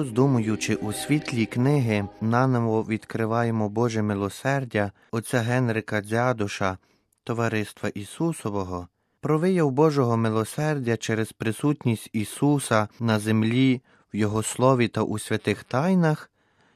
Роздумуючи у світлі книги, наново відкриваємо Боже милосердя отця Генрика Дзядуша, Товариства Ісусового, про вияв Божого милосердя через присутність Ісуса на землі, в Його Слові та у святих тайнах,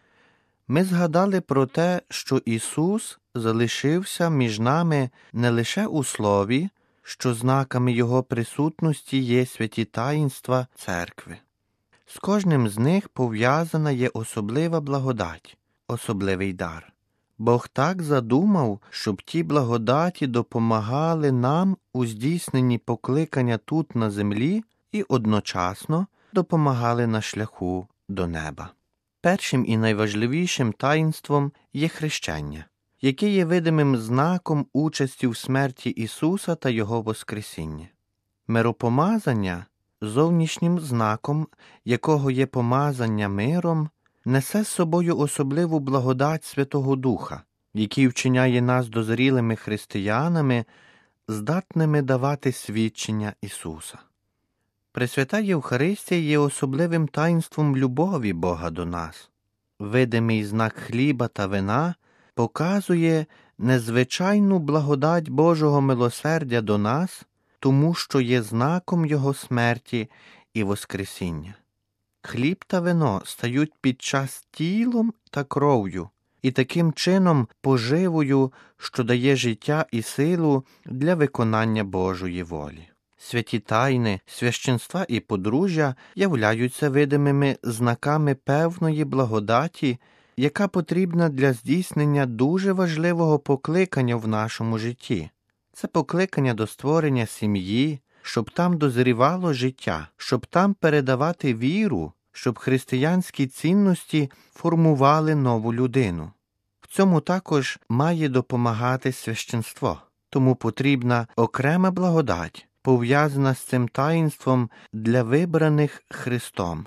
ми згадали про те, що Ісус залишився між нами не лише у Слові, що знаками Його присутності є святі таїнства Церкви. З кожним з них пов'язана є особлива благодать, особливий дар. Бог так задумав, щоб ті благодаті допомагали нам у здійсненні покликання тут на землі і одночасно допомагали на шляху до неба. Першим і найважливішим таїнством є хрещення, яке є видимим знаком участі в смерті Ісуса та Його воскресіння. Миропомазання, зовнішнім знаком якого є помазання миром, несе з собою особливу благодать Святого Духа, який вчиняє нас дозрілими християнами, здатними давати свідчення Ісуса. Пресвята Євхаристія є особливим таїнством любові Бога до нас. Видимий знак хліба та вина показує незвичайну благодать Божого милосердя до нас, тому що є знаком Його смерті і воскресіння. Хліб та вино стають під час тілом та кров'ю, і таким чином поживою, що дає життя і силу для виконання Божої волі. Святі тайни, священства і подружжя являються видимими знаками певної благодаті, яка потрібна для здійснення дуже важливого покликання в нашому житті. Це покликання до створення сім'ї, щоб там дозрівало життя, щоб там передавати віру, щоб християнські цінності формували нову людину. В цьому також має допомагати священство. Тому потрібна окрема благодать, пов'язана з цим таїнством для вибраних Христом,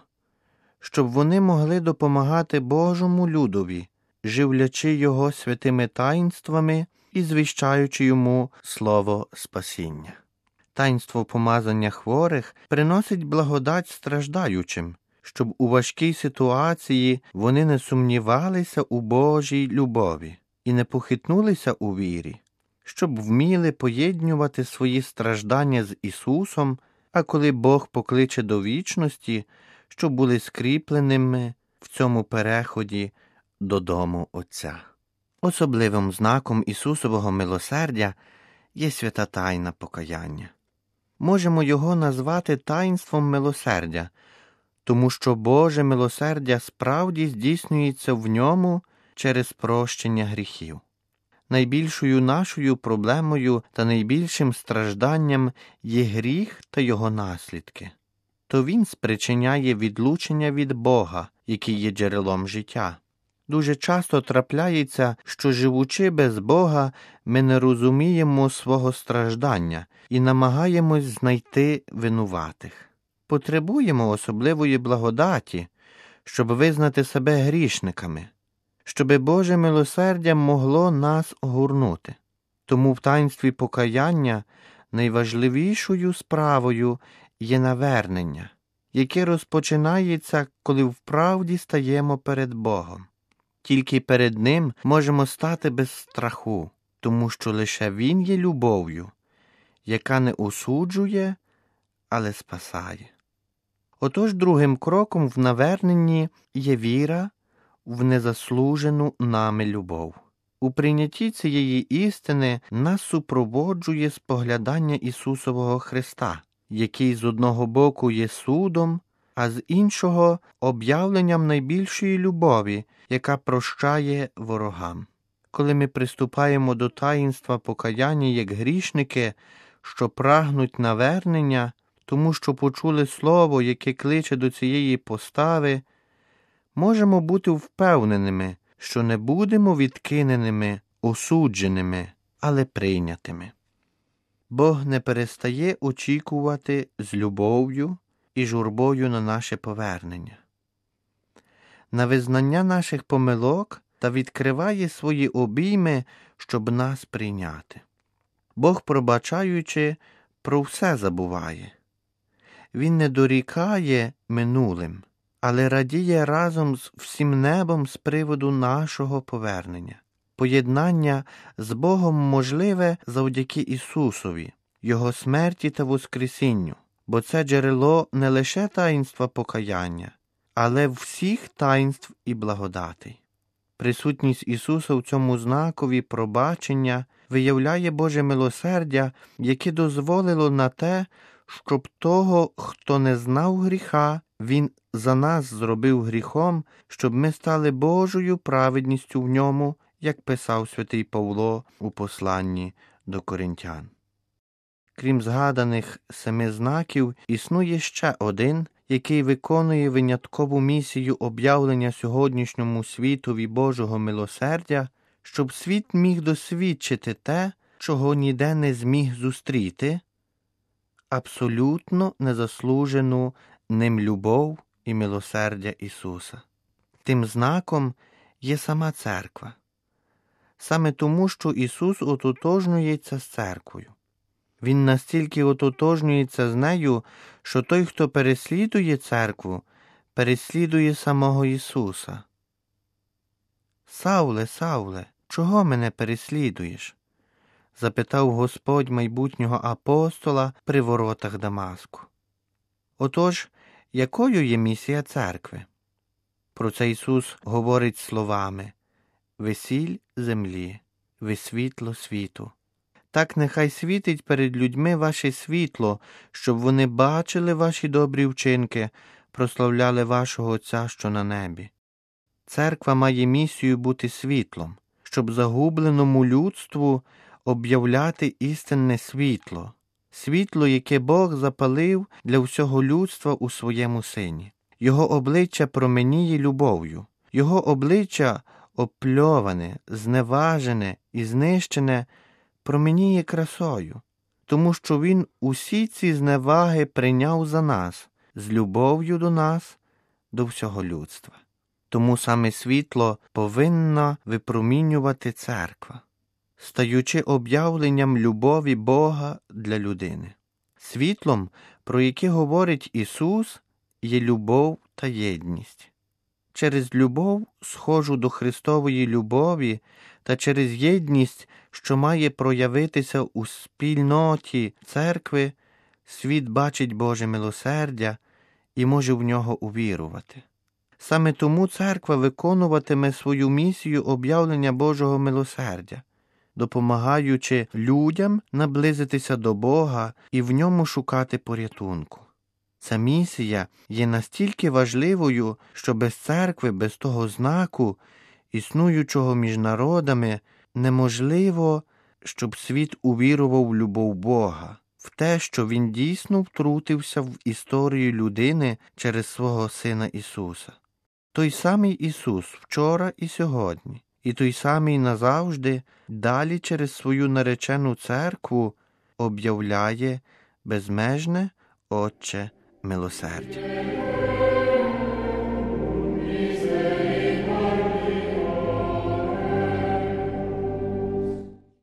щоб вони могли допомагати Божому людові, живлячи Його святими таїнствами і звіщаючи Йому слово спасіння. Таїнство помазання хворих приносить благодать страждаючим, щоб у важкій ситуації вони не сумнівалися у Божій любові і не похитнулися у вірі, щоб вміли поєднувати свої страждання з Ісусом, а коли Бог покличе до вічності, щоб були скріпленими в цьому переході додому Отця. Особливим знаком Ісусового милосердя є свята тайна покаяння. Можемо його назвати таїнством милосердя, тому що Боже милосердя справді здійснюється в ньому через прощення гріхів. Найбільшою нашою проблемою та найбільшим стражданням є гріх та його наслідки. То він спричиняє відлучення від Бога, який є джерелом життя. Дуже часто трапляється, що живучи без Бога, ми не розуміємо свого страждання і намагаємось знайти винуватих. Потребуємо особливої благодаті, щоб визнати себе грішниками, щоби Боже милосердя могло нас огорнути. Тому в таїнстві покаяння найважливішою справою є навернення, яке розпочинається, коли вправді стаємо перед Богом. Тільки перед Ним можемо стати без страху, тому що лише Він є любов'ю, яка не осуджує, але спасає. Отож, другим кроком в наверненні є віра в незаслужену нами любов. У прийнятті цієї істини нас супроводжує споглядання Ісусового Христа, який з одного боку є судом, а з іншого – об'явленням найбільшої любові, яка прощає ворогам. Коли ми приступаємо до таїнства покаяння як грішники, що прагнуть навернення, тому що почули слово, яке кличе до цієї постави, можемо бути впевненими, що не будемо відкиненими, осудженими, але прийнятими. Бог не перестає очікувати з любов'ю і журбою на наше повернення, на визнання наших помилок та відкриває свої обійми, щоб нас прийняти. Бог, пробачаючи, про все забуває. Він не дорікає минулим, але радіє разом з всім небом з приводу нашого повернення. Поєднання з Богом можливе завдяки Ісусові, Його смерті та воскресінню, бо це джерело не лише таїнства покаяння, але всіх таїнств і благодатей. Присутність Ісуса в цьому знакові пробачення виявляє Боже милосердя, яке дозволило на те, щоб того, хто не знав гріха, Він за нас зробив гріхом, щоб ми стали Божою праведністю в ньому, як писав святий Павло у посланні до Коринтян. Крім згаданих 7 знаків, існує ще один, який виконує виняткову місію об'явлення сьогоднішньому світові Божого милосердя, щоб світ міг досвідчити те, чого ніде не зміг зустріти, абсолютно незаслужену ним любов і милосердя Ісуса. Тим знаком є сама церква. Саме тому, що Ісус ототожнюється з церквою. Він настільки ототожнюється з нею, що той, хто переслідує церкву, переслідує самого Ісуса. «Савле, Савле, чого мене переслідуєш?» – запитав Господь майбутнього апостола при воротах Дамаску. Отож, якою є місія церкви? Про це Ісус говорить словами: «Ви сіль землі, ви світло світу. Так нехай світить перед людьми ваше світло, щоб вони бачили ваші добрі вчинки, прославляли вашого Отця, що на небі». Церква має місію бути світлом, щоб загубленому людству об'являти істинне світло, світло, яке Бог запалив для всього людства у своєму Сині. Його обличчя променіє любов'ю, його обличчя опльоване, зневажене і знищене променіє красою, тому що Він усі ці зневаги прийняв за нас, з любов'ю до нас, до всього людства. Тому саме світло повинна випромінювати церква, стаючи об'явленням любові Бога для людини. Світлом, про яке говорить Ісус, є любов та єдність. Через любов, схожу до Христової любові, та через єдність, що має проявитися у спільноті церкви, світ бачить Боже милосердя і може в нього увірувати. Саме тому церква виконуватиме свою місію об'явлення Божого милосердя, допомагаючи людям наблизитися до Бога і в ньому шукати порятунку. Ця місія є настільки важливою, що без церкви, без того знаку, існуючого між народами, неможливо, щоб світ увірував в любов Бога, в те, що Він дійсно втрутився в історію людини через свого Сина Ісуса. Той самий Ісус вчора і сьогодні, і той самий назавжди далі через свою наречену церкву об'являє безмежне Отче милосердя.